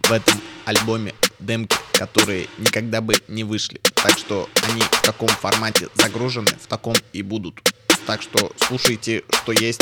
в этом альбоме демки, которые никогда бы не вышли. Так что они в таком формате загружены, в таком и будут. Так что слушайте, что есть.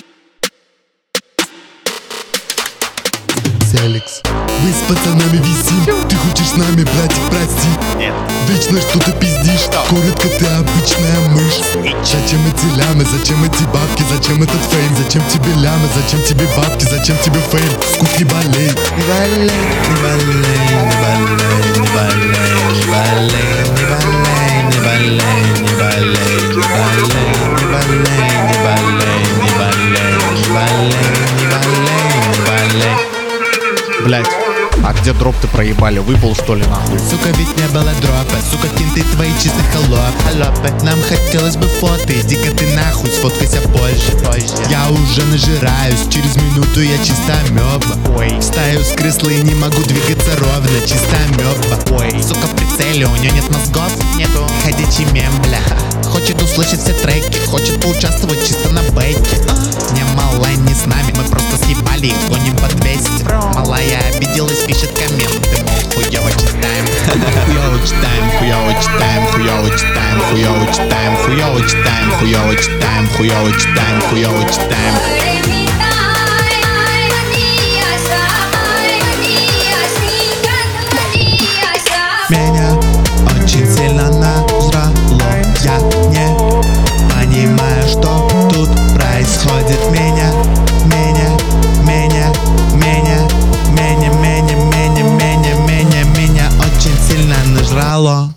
Алекс, мы с пацанами висим. Ты хочешь с нами, братик, прости? Нет. Вечно что-то пиздишь. Коротко, ты обычная мышь. Зачем эти лямы, зачем эти бабки, зачем этот фейм? Зачем тебе лямы, зачем тебе бабки, зачем тебе фейм? Скуп, не болей. Не болей, не болей, не болей, не болей, не болей, не болей, не болей, не болей, не болей, не болей, не болей, не болей, не болей, не болей. Блять, а где дроп ты проебали? Выпал что ли нахуй? Сука, ведь не было дропа. Сука, кенты твои чисто холопы. Нам хотелось бы фото, иди-ка ты нахуй, сфоткайся позже. Я уже нажираюсь, через минуту я чисто амеба. Ой, встаю с кресла и не могу двигаться ровно, чисто амеба. Ой, сука, в прицеле, у нее нет мозгов, нету. Ходячий мем, бля. Хочет услышать все треки, хочет поучаствовать чисто на бейке. Не малая, не с нами, мы просто съебали их, гоним по 200. Малая обиделась, пишет комменты, мол, хуёво читаем. Хуёво читаем, хуёво читаем, хуёво читаем, хуёво читаем, хуёво читаем, хуёво читаем, хуёво читаем, хуёво читаем.